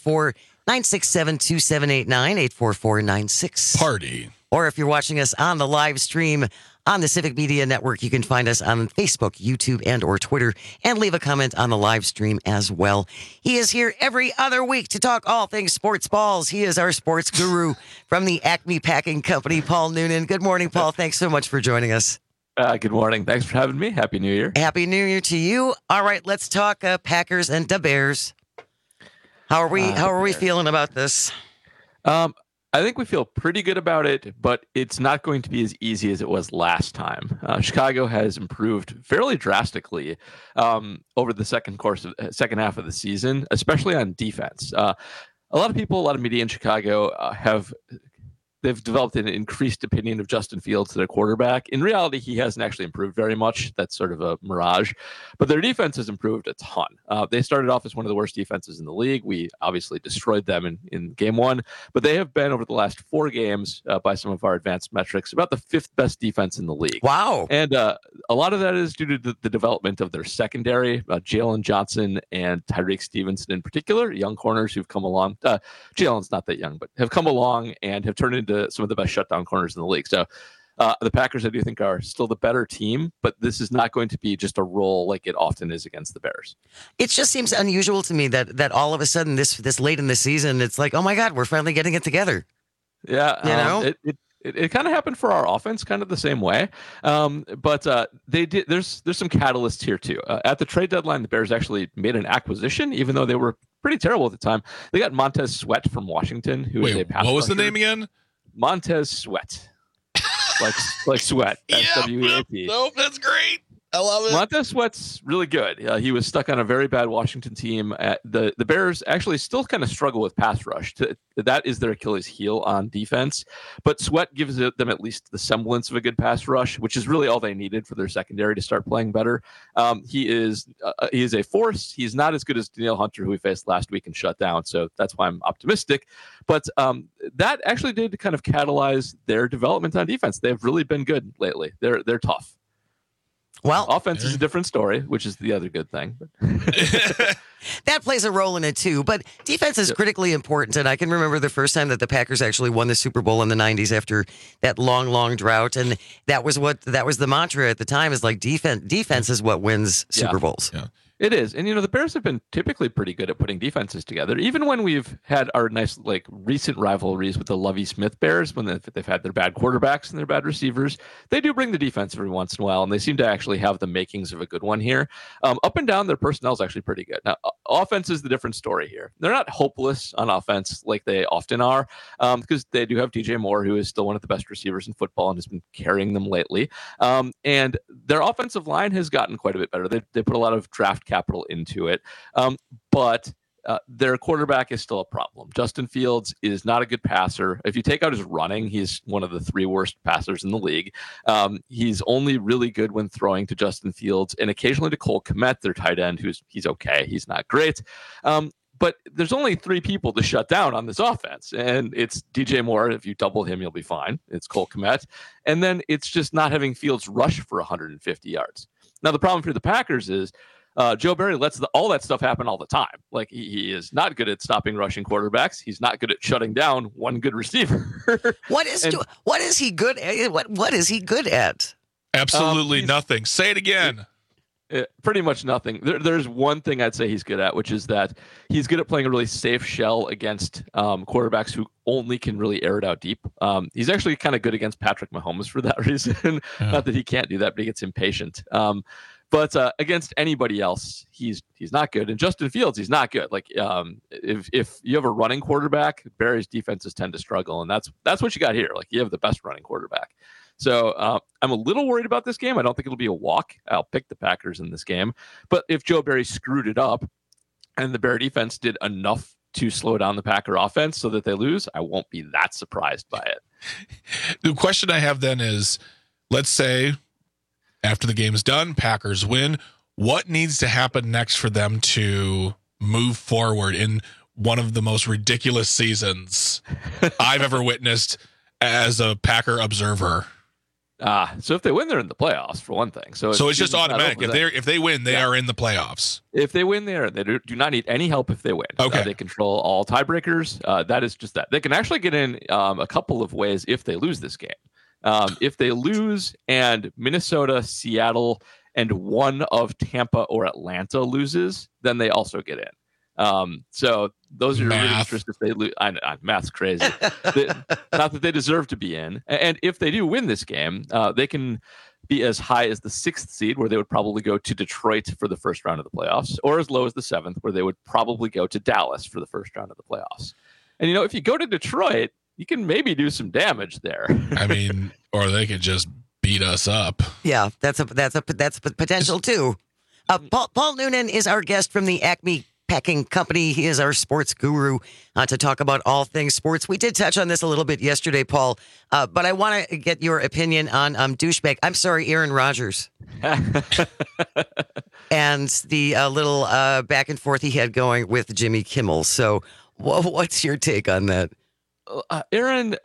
844-967-2789, 844-96. Party. Or if you're watching us on the live stream on the Civic Media Network, you can find us on Facebook, YouTube, and or Twitter, and leave a comment on the live stream as well. He is here every other week to talk all things sports balls. He is our sports guru from the Acme Packing Company, Paul Noonan. Good morning, Paul. Thanks so much for joining us. Good morning. Thanks for having me. Happy New Year. Happy New Year to you. All right, let's talk Packers and the Bears. How are we feeling about this? I think we feel pretty good about it, but it's not going to be as easy as it was last time. Chicago has improved fairly drastically over the second half of the season, especially on defense. A lot of people, a lot of media in Chicago they've developed an increased opinion of Justin Fields, their quarterback. In reality, he hasn't actually improved very much. That's sort of a mirage. But their defense has improved a ton. They started off as one of the worst defenses in the league. We obviously destroyed them in game one. But they have been, over the last 4 games, by some of our advanced metrics, about the 5th best defense in the league. Wow. And a lot of that is due to the development of their secondary, Jalen Johnson and Tyreek Stevenson in particular, young corners who've come along. Jalen's not that young, but have come along and have turned into some of the best shutdown corners in the league. So the Packers, I do think, are still the better team, but this is not going to be just a roll like it often is against the Bears. It just seems unusual to me that all of a sudden this late in the season, it's like, oh my God, we're finally getting it together. Yeah, It kind of happened for our offense, kind of the same way. But they did. There's some catalysts here too. At the trade deadline, the Bears actually made an acquisition, even though they were pretty terrible at the time. They got Montez Sweat from Washington, who is a pass what was rusher. the name again? Montez Sweat, like sweat. S-W-E-A-T. Nope, that's great. I love it. Montez Sweat's really good. He was stuck on a very bad Washington team. The Bears actually still kind of struggle with pass rush. That is their Achilles heel on defense. But Sweat gives them at least the semblance of a good pass rush, which is really all they needed for their secondary to start playing better. He is a force. He's not as good as Danielle Hunter, who we faced last week and shut down. So that's why I'm optimistic. But that actually did kind of catalyze their development on defense. They've really been good lately. They're tough. Well, offense is a different story, which is the other good thing. That plays a role in it too, but defense is critically important. And I can remember the first time that the Packers actually won the Super Bowl in the 90s after that long drought. And that was the mantra at the time, is like defense is what wins Super Bowls. Yeah. It is. And, the Bears have been typically pretty good at putting defenses together, even when we've had our nice, recent rivalries with the Lovie Smith Bears, when they've had their bad quarterbacks and their bad receivers. They do bring the defense every once in a while, and they seem to actually have the makings of a good one here. Up and down, their personnel is actually pretty good. Now, offense is the different story here. They're not hopeless on offense like they often are, because they do have DJ Moore, who is still one of the best receivers in football and has been carrying them lately. And their offensive line has gotten quite a bit better. They put a lot of draft capital into it. But their quarterback is still a problem. Justin Fields is not a good passer. If you take out his running, he's one of the 3 worst passers in the league. He's only really good when throwing to Justin Fields and occasionally to Cole Kmet, their tight end, he's okay. He's not great. But there's only 3 people to shut down on this offense, and it's DJ Moore. If you double him, you'll be fine. It's Cole Kmet. And then it's just not having Fields rush for 150 yards. Now, the problem for the Packers is Joe Barry lets all that stuff happen all the time. Like, he is not good at stopping rushing quarterbacks. He's not good at shutting down one good receiver. What is he good at? What is he good at? Absolutely nothing. Say it again. Pretty much nothing. There's one thing I'd say he's good at, which is that he's good at playing a really safe shell against quarterbacks who only can really air it out deep. He's actually kind of good against Patrick Mahomes for that reason. Not that he can't do that, but he gets impatient. But against anybody else, he's not good. And Justin Fields, he's not good. Like, if you have a running quarterback, Barry's defenses tend to struggle, and that's what you got here. Like, you have the best running quarterback. So I'm a little worried about this game. I don't think it'll be a walk. I'll pick the Packers in this game. But if Joe Barry screwed it up and the Bear defense did enough to slow down the Packer offense so that they lose, I won't be that surprised by it. The question I have then is, let's say after the game is done, Packers win. What needs to happen next for them to move forward in one of the most ridiculous seasons I've ever witnessed as a Packer observer? So if they win, they're in the playoffs for one thing. So it's just automatic. If they win, they are in the playoffs. If they win, they do not need any help if they win. Okay. They control all tiebreakers. That is just that. They can actually get in a couple of ways if they lose this game. If they lose and Minnesota, Seattle, and one of Tampa or Atlanta loses, then they also get in. So those are really interesting if they lose. Math's crazy. Not that they deserve to be in. And if they do win this game, they can be as high as the 6th seed, where they would probably go to Detroit for the first round of the playoffs, or as low as the 7th, where they would probably go to Dallas for the first round of the playoffs. And, if you go to Detroit, you can maybe do some damage there. I mean, or they could just beat us up. Yeah, that's a potential too. Paul Noonan is our guest from the Acme Packing Company. He is our sports guru to talk about all things sports. We did touch on this a little bit yesterday, Paul, but I want to get your opinion on douchebag. I'm sorry, Aaron Rodgers. And the little back and forth he had going with Jimmy Kimmel. So what's your take on that? Aaron,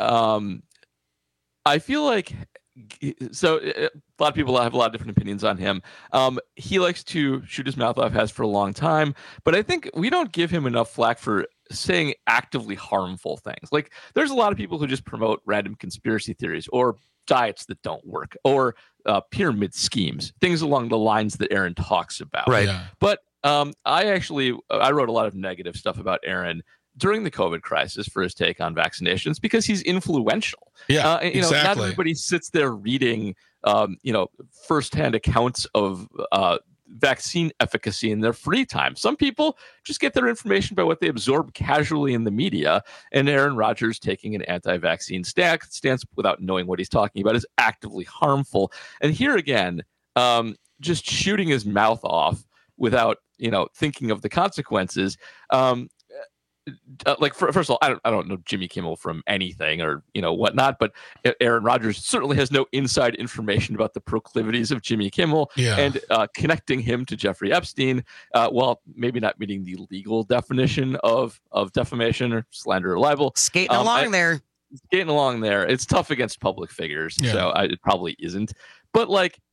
I feel like a lot of people have a lot of different opinions on him. He likes to shoot his mouth off, has for a long time, but I think we don't give him enough flack for saying actively harmful things. Like, there's a lot of people who just promote random conspiracy theories or diets that don't work or pyramid schemes, things along the lines that Aaron talks about. Right. Yeah. But I wrote a lot of negative stuff about Aaron during the COVID crisis for his take on vaccinations because he's influential. Yeah, exactly. Not everybody sits there reading, firsthand accounts of vaccine efficacy in their free time. Some people just get their information by what they absorb casually in the media. And Aaron Rodgers taking an anti-vaccine stance without knowing what he's talking about is actively harmful. And here again, just shooting his mouth off without, thinking of the consequences. First of all, I don't know Jimmy Kimmel from anything or whatnot, but Aaron Rodgers certainly has no inside information about the proclivities of Jimmy Kimmel, and connecting him to Jeffrey Epstein, while maybe not meeting the legal definition of defamation or slander or libel. Skating along there. It's tough against public figures, so it probably isn't. But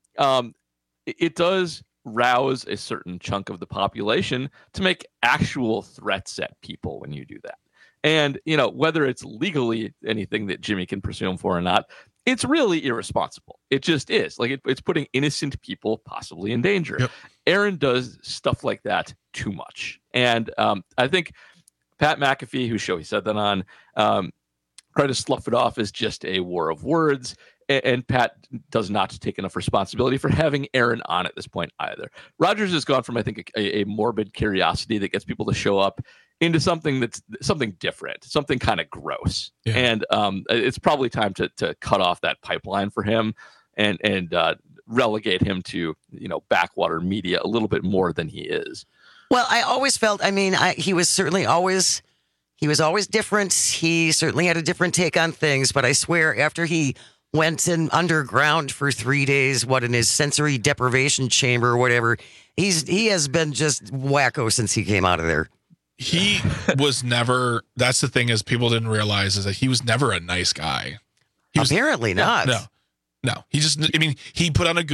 it does rouse a certain chunk of the population to make actual threats at people when you do that. And, whether it's legally anything that Jimmy can pursue him for or not, it's really irresponsible. It just is. It's putting innocent people possibly in danger. Yep. Aaron does stuff like that too much. And I think Pat McAfee, whose show he said that on, tried to slough it off as just a war of words. And Pat does not take enough responsibility for having Aaron on at this point either. Rodgers has gone from, I think, a morbid curiosity that gets people to show up into something that's something different, something kind of gross. Yeah. And it's probably time to cut off that pipeline for him and relegate him to, backwater media a little bit more than he is. Well, I always felt, he was always different. He certainly had a different take on things, but I swear after he went in underground for 3 days, in his sensory deprivation chamber or whatever, he has been just wacko since he came out of there. He was never, that's the thing is people didn't realize is that he was never a nice guy. Apparently not. No. He just, he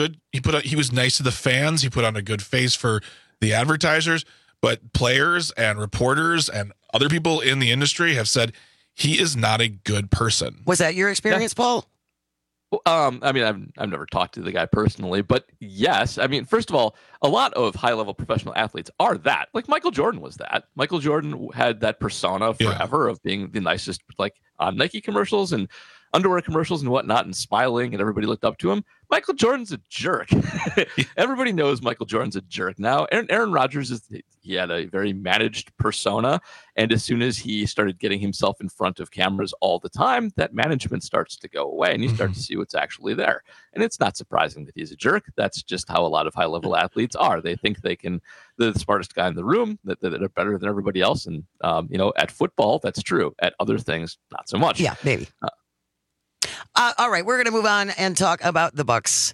was nice to the fans. He put on a good face for the advertisers, but players and reporters and other people in the industry have said he is not a good person. Was that your experience, Paul? I've never talked to the guy personally, but yes. First of all, a lot of high-level professional athletes are that. Like Michael Jordan was that. Michael Jordan had that persona forever of being the nicest, on Nike commercials and underwear commercials and whatnot, and smiling, and everybody looked up to him. Michael Jordan's a jerk. Everybody knows Michael Jordan's a jerk now. Aaron Rodgers he had a very managed persona, and as soon as he started getting himself in front of cameras all the time, that management starts to go away, and you start to see what's actually there. And it's not surprising that he's a jerk. That's just how a lot of high-level athletes are. They think they're the smartest guy in the room, that they're better than everybody else, and at football, that's true. At other things, not so much. Yeah, maybe. All right, we're going to move on and talk about the Bucs.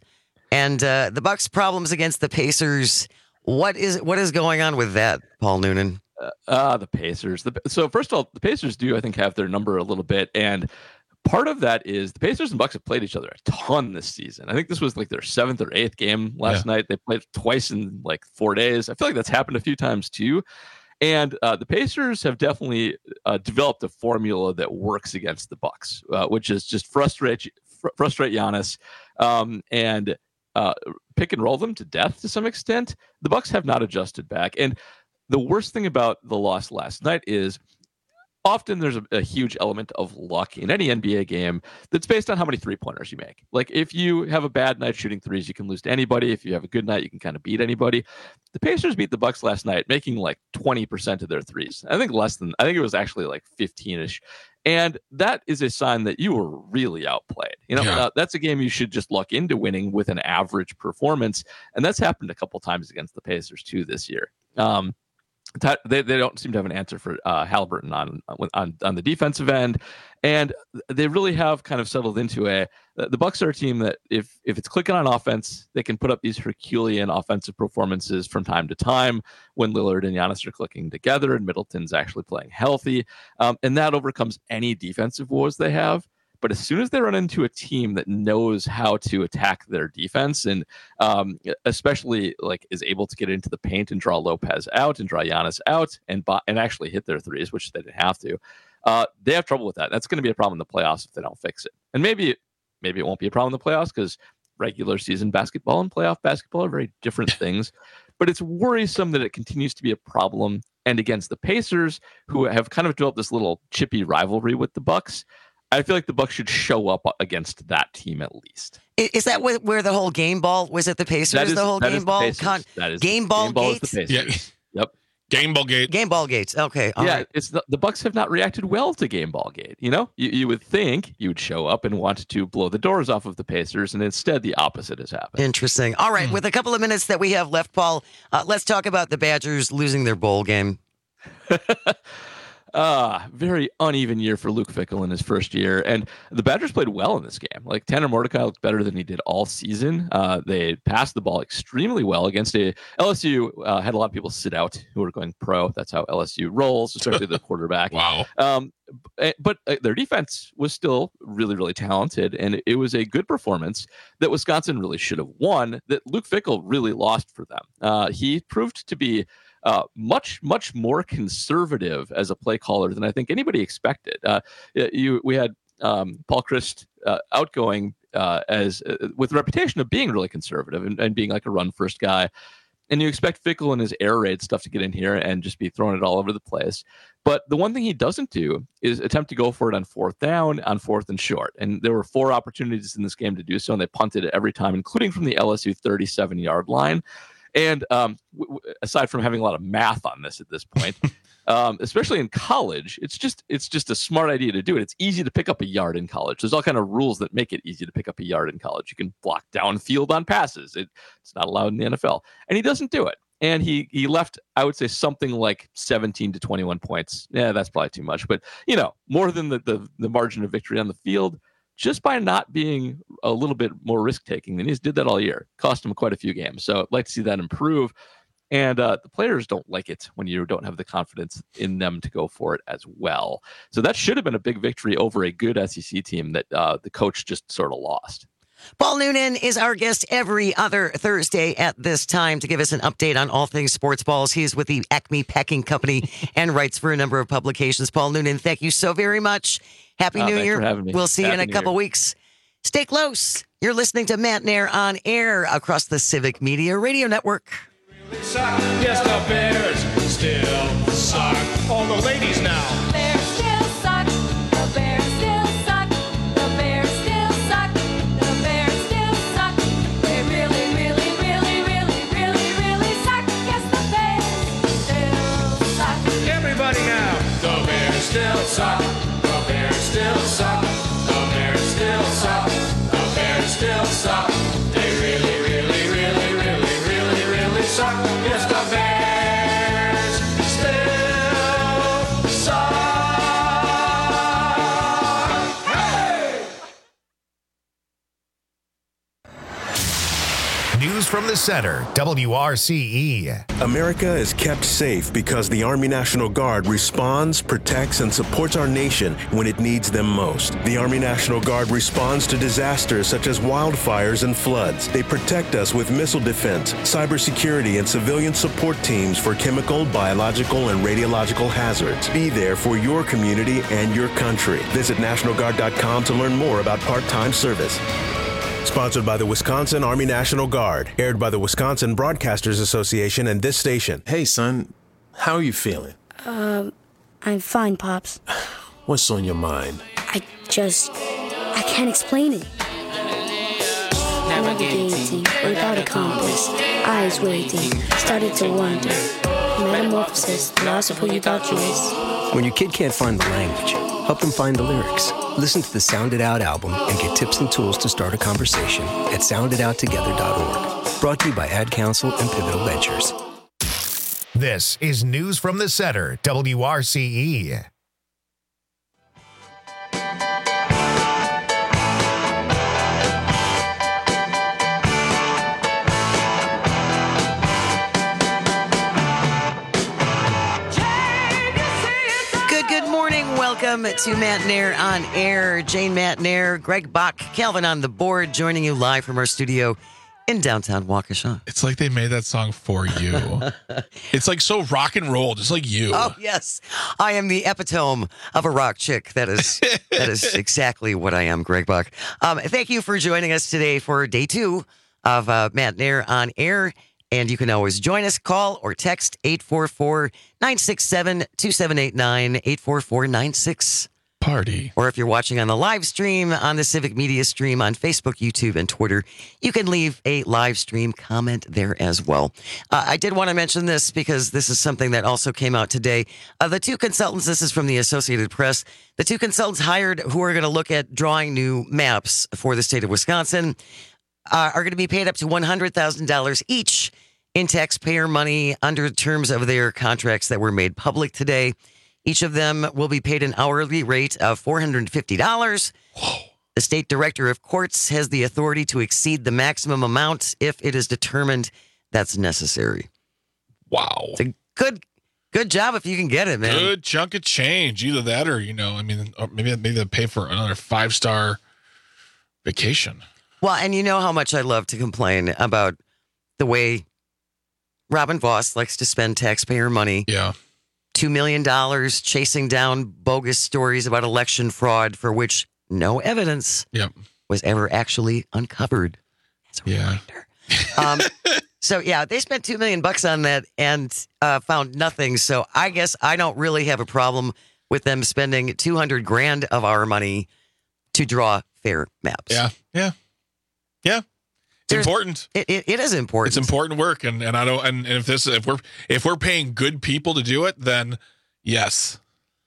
And the Bucks' problems against the Pacers. What is going on with that, Paul Noonan? The Pacers. So first of all, the Pacers do, I think, have their number a little bit, and part of that is the Pacers and Bucks have played each other a ton this season. I think this was like their 7th or 8th game last night. They played twice in like 4 days. I feel like that's happened a few times too. And the Pacers have definitely developed a formula that works against the Bucks, which is just frustrate Giannis and pick and roll them to death to some extent. The Bucks have not adjusted back. And the worst thing about the loss last night is often there's a huge element of luck in any NBA game that's based on how many three-pointers you make. Like if you have a bad night shooting threes, you can lose to anybody. If you have a good night, you can kind of beat anybody. The Pacers beat the Bucks last night, making like 20% of their threes. I think it was actually like 15-ish. And that is a sign that you were really outplayed. That's a game you should just luck into winning with an average performance. And that's happened a couple times against the Pacers too this year. They don't seem to have an answer for Halliburton on the defensive end, and they really have kind of settled into the Bucks are a team that if it's clicking on offense, they can put up these Herculean offensive performances from time to time when Lillard and Giannis are clicking together and Middleton's actually playing healthy, and that overcomes any defensive woes they have. But as soon as they run into a team that knows how to attack their defense and especially like is able to get into the paint and draw Lopez out and draw Giannis out and actually hit their threes, which they didn't have to, they have trouble with that. That's going to be a problem in the playoffs if they don't fix it. And maybe it won't be a problem in the playoffs because regular season basketball and playoff basketball are very different things. But it's worrisome that it continues to be a problem. And against the Pacers, who have kind of developed this little chippy rivalry with the Bucks, I feel like the Bucks should show up against that team at least. Is that where the whole game ball was? It the Pacers? The whole game ball? Game ball gates? Yeah. Yep. Game ball gate. Game ball gates. Okay. All right. It's the Bucks have not reacted well to game ball gate. You would think you would show up and want to blow the doors off of the Pacers, and instead the opposite has happened. Interesting. All right. With a couple of minutes that we have left, Paul, let's talk about the Badgers losing their bowl game. Very uneven year for Luke Fickell in his first year. And the Badgers played well in this game. Like Tanner Mordecai looked better than he did all season. They passed the ball extremely well against LSU had a lot of people sit out who were going pro. That's how LSU rolls, especially the quarterback. Wow. But their defense was still really, really talented. And it was a good performance that Wisconsin really should have won, that Luke Fickell really lost for them. He proved to be much more conservative as a play caller than I think anybody expected. We had Paul Chryst outgoing as with the reputation of being really conservative and being like a run first guy. And you expect Fickell and his air raid stuff to get in here and just be throwing it all over the place. But the one thing he doesn't do is attempt to go for it on 4th down, on 4th and short. And there were 4 opportunities in this game to do so, and they punted it every time, including from the LSU 37-yard line. And aside from having a lot of math on this at this point, especially in college, it's just a smart idea to do it. It's easy to pick up a yard in college. There's all kind of rules that make it easy to pick up a yard in college. You can block downfield on passes. It's not allowed in the NFL. And he doesn't do it. And he left, I would say, something like 17 to 21 points. Yeah, that's probably too much. But, more than the margin of victory on the field, just by not being a little bit more risk-taking than he's did that all year. Cost him quite a few games. So I'd like to see that improve. And the players don't like it when you don't have the confidence in them to go for it as well. So that should have been a big victory over a good SEC team that the coach just sort of lost. Paul Noonan is our guest every other Thursday at this time to give us an update on all things sports balls. He's with the Acme Packing Company and writes for a number of publications. Paul Noonan, thank you so very much. Happy New Year. For having me. We'll see you in a couple weeks. Stay close. You're listening to Matt Nair on air across the Civic Media Radio Network. Yes, the Bears still suck. All the ladies now. Bears still suck. The Bears still suck. The Bears still suck. The Bears still suck. They really, really, really, really, really, really suck. Yes, the Bears still suck. Everybody now. The Bears still suck. The Bears still suck. The Bears still suck. The Bears still suck. They really, really, really, really, really, really suck. Yes, the Bears still suck. Hey! the Center, WRCE. America is kept safe because the Army National Guard responds, protects, and supports our nation when it needs them most. The Army National Guard responds to disasters such as wildfires and floods. They protect us with missile defense, cybersecurity, and civilian support teams for chemical, biological, and radiological hazards. Be there for your community and your country. Visit NationalGuard.com to learn more about part-time service. Sponsored by the Wisconsin Army National Guard. Aired by the Wisconsin Broadcasters Association and this station. Hey, son. How are you feeling? I'm fine, Pops. What's on your mind? I can't explain it. Navigating without a compass, eyes waiting, started to wonder. Metamorphosis, the loss of who you thought you was. When your kid can't find the language, help them find the lyrics. Listen to the Sound It Out album and get tips and tools to start a conversation at sounditouttogether.org. Brought to you by Ad Council and Pivotal Ventures. This is News from the Center, WRCE. Welcome to Matt Nair on Air. Jane Matt Nair, Greg Bach, Calvin on the board, joining you live from our studio in downtown Waukesha. It's like they made that song for you. It's like so rock and roll, just like you. Oh, yes. I am the epitome of a rock chick. That is exactly what I am, Greg Bach. Thank you for joining us today for day 2 of Matt Nair on Air. And you can always join us, call or text 844-967-2789, 844-96-PARTY. Or if you're watching on the live stream, on the Civic Media stream, on Facebook, YouTube, and Twitter, you can leave a live stream comment there as well. I did want to mention this because this is something that also came out today. The 2 consultants, this is from the Associated Press, the 2 consultants hired who are going to look at drawing new maps for the state of Wisconsin are going to be paid up to $100,000 each in taxpayer money under terms of their contracts that were made public today. Each of them will be paid an hourly rate of $450. Whoa. The state director of courts has the authority to exceed the maximum amount if it is determined that's necessary. Wow. It's a good job if you can get it, man. Good chunk of change. Either that or, maybe they'll pay for another 5-star vacation. Well, and you know how much I love to complain about the way Robin Voss likes to spend taxpayer money. Yeah. $2 million chasing down bogus stories about election fraud for which no evidence was ever actually uncovered. That's a reminder. So, yeah, they spent $2 million on that and found nothing. So I guess I don't really have a problem with them spending $200,000 of our money to draw fair maps. Yeah. It's important. It is important. It's important work, and I don't. And if we're paying good people to do it, then yes.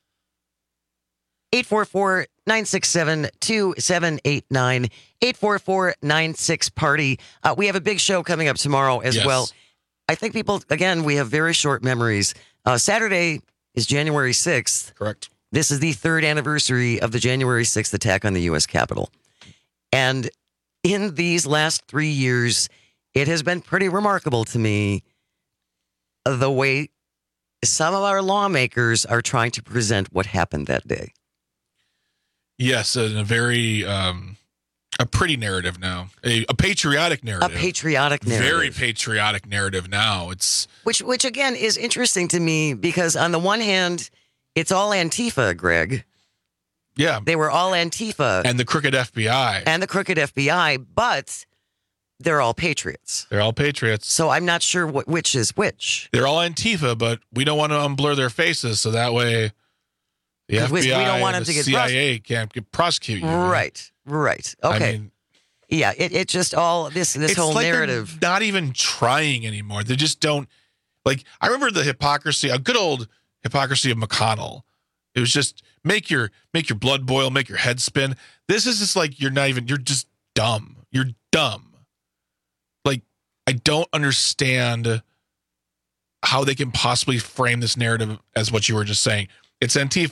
844-967-2789, 844-96-PARTY. We have a big show coming up tomorrow as well. I think people, again, we have very short memories. Saturday is January 6th. Correct. This is the 3rd anniversary of the January 6th attack on the U.S. Capitol. And in these last 3 years, it has been pretty remarkable to me the way some of our lawmakers are trying to present what happened that day. Yes, a very a pretty narrative now, a patriotic narrative, very patriotic narrative now. It's which again is interesting to me because on the one hand, it's all Antifa, Greg. Yeah, they were all Antifa and the crooked FBI, but they're all patriots. So I'm not sure which is which. They're all Antifa, but we don't want to unblur their faces so that way the FBI, we don't want them to get CIA can't prosecute you. Right. Okay. I mean, yeah, it just all this whole like narrative. They're not even trying anymore. They just don't like. I remember the hypocrisy, a good old hypocrisy of McConnell. It was just make your blood boil, make your head spin. This is just like you're just dumb. You're dumb. Like, I don't understand how they can possibly frame this narrative as what you were just saying. It's Antifa.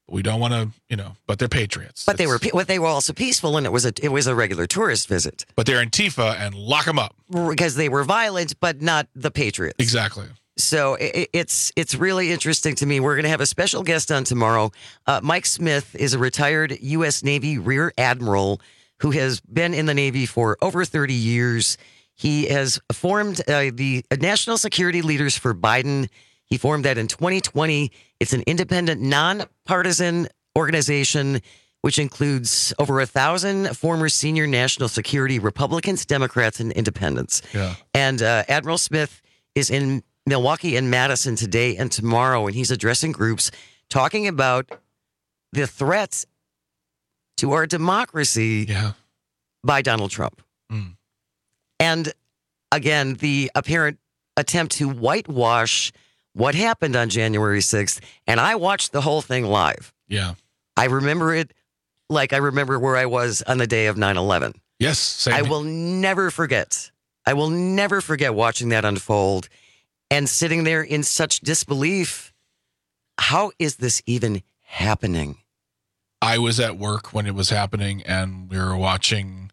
We don't want to, but they're patriots. But they were also peaceful, and it was a regular tourist visit. But they're Antifa, and lock them up because they were violent, but not the patriots. Exactly. So it's really interesting to me. We're going to have a special guest on tomorrow. Mike Smith is a retired U.S. Navy Rear Admiral who has been in the Navy for over 30 years. He has formed the National Security Leaders for Biden. He formed that in 2020. It's an independent, nonpartisan organization, which includes over 1,000 former senior national security Republicans, Democrats, and independents. Yeah. And Admiral Smith is in Milwaukee and Madison today and tomorrow, and he's addressing groups talking about the threats to our democracy by Donald Trump. Mm. And again, the apparent attempt to whitewash what happened on January 6th. And I watched the whole thing live. Yeah. I remember it like I remember where I was on the day of 9/11. Yes. Same. I will never forget. I will never forget watching that unfold and sitting there in such disbelief. How is this even happening? I was at work when it was happening, and we were watching.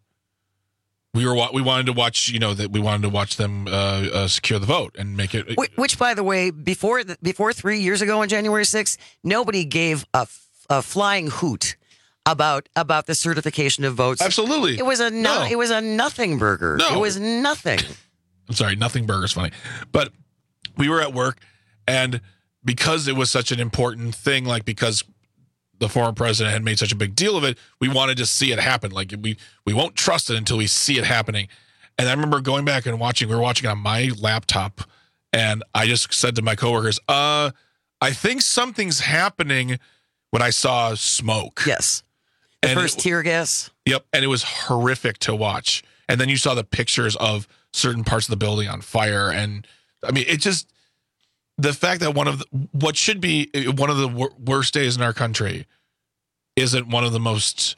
We wanted to watch. That we wanted to watch them secure the vote and make it. Which, by the way, before 3 years ago on January 6th, nobody gave a flying hoot about the certification of votes. Absolutely, it was a nothing burger. No. It was nothing. I'm sorry, nothing burger's funny, but we were at work, and because it was such an important thing, like because the former president had made such a big deal of it, we wanted to see it happen. Like we won't trust it until we see it happening. And I remember going back and we were watching it on my laptop, and I just said to my coworkers, I think something's happening when I saw smoke. Yes. The first tear gas. Yep. And it was horrific to watch. And then you saw the pictures of certain parts of the building on fire. And I mean, it just, the fact that what should be one of the worst days in our country isn't one of the most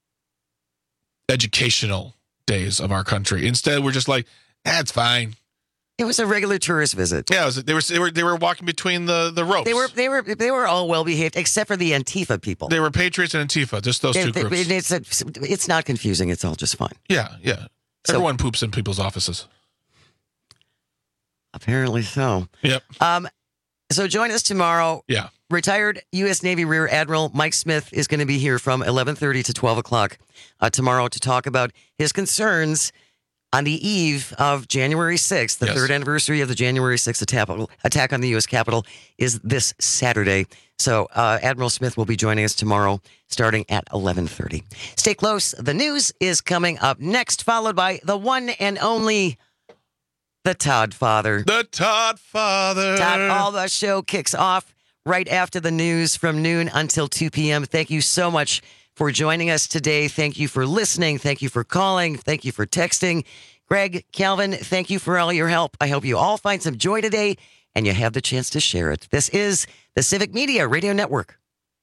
educational days of our country. Instead, we're just like, it's fine. It was a regular tourist visit. Yeah, they were walking between the ropes. They were all well behaved except for the Antifa people. They were patriots and Antifa, just those two groups. It's not confusing. It's all just fine. Yeah. Everyone poops in people's offices. Apparently so. Yep. So join us tomorrow. Yeah. Retired U.S. Navy Rear Admiral Mike Smith is going to be here from 11:30 to 12 o'clock tomorrow to talk about his concerns on the eve of January 6th. The third anniversary of the January 6th attack on the U.S. Capitol is this Saturday. So Admiral Smith will be joining us tomorrow starting at 11:30. Stay close. The news is coming up next, followed by the one and only the Todd Father. The Todd Father. Todd, all the show kicks off right after the news from noon until 2 p.m. Thank you so much for joining us today. Thank you for listening. Thank you for calling. Thank you for texting. Greg, Calvin, thank you for all your help. I hope you all find some joy today and you have the chance to share it. This is the Civic Media Radio Network.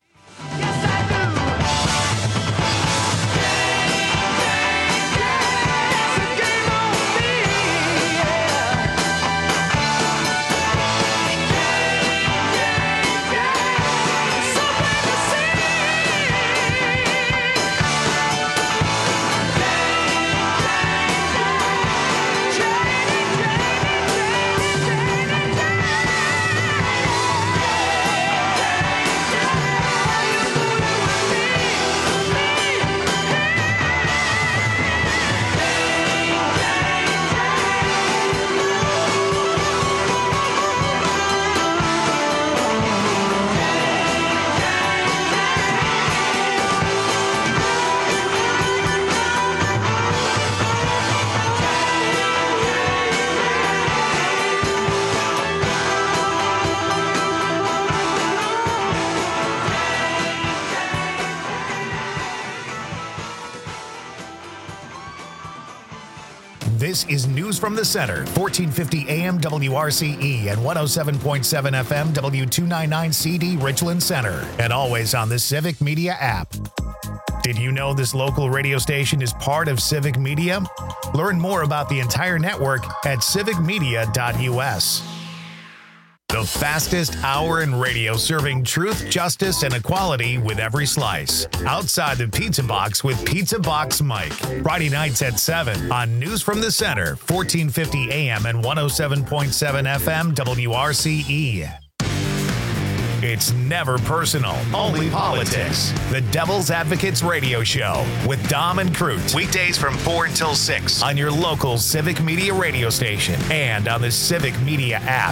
This is News from the Center, 1450 AM WRCE and 107.7 FM W299 CD Richland Center, and always on the Civic Media app. Did you know this local radio station is part of Civic Media? Learn more about the entire network at civicmedia.us. The fastest hour in radio serving truth, justice, and equality with every slice. Outside the Pizza Box with Pizza Box Mike. Friday nights at 7 on News from the Center, 1450 AM and 107.7 FM WRCE. It's never personal, only politics. The Devil's Advocates Radio Show with Dom and Crute. Weekdays from 4 until 6 on your local Civic Media radio station and on the Civic Media app.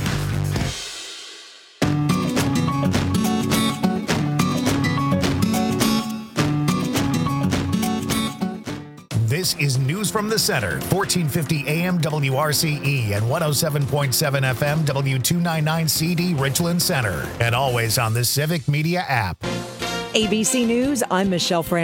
This is News from the Center, 1450 AM WRCE and 107.7 FM W299CD Richland Center, and always on the Civic Media app. ABC News, I'm Michelle Fran.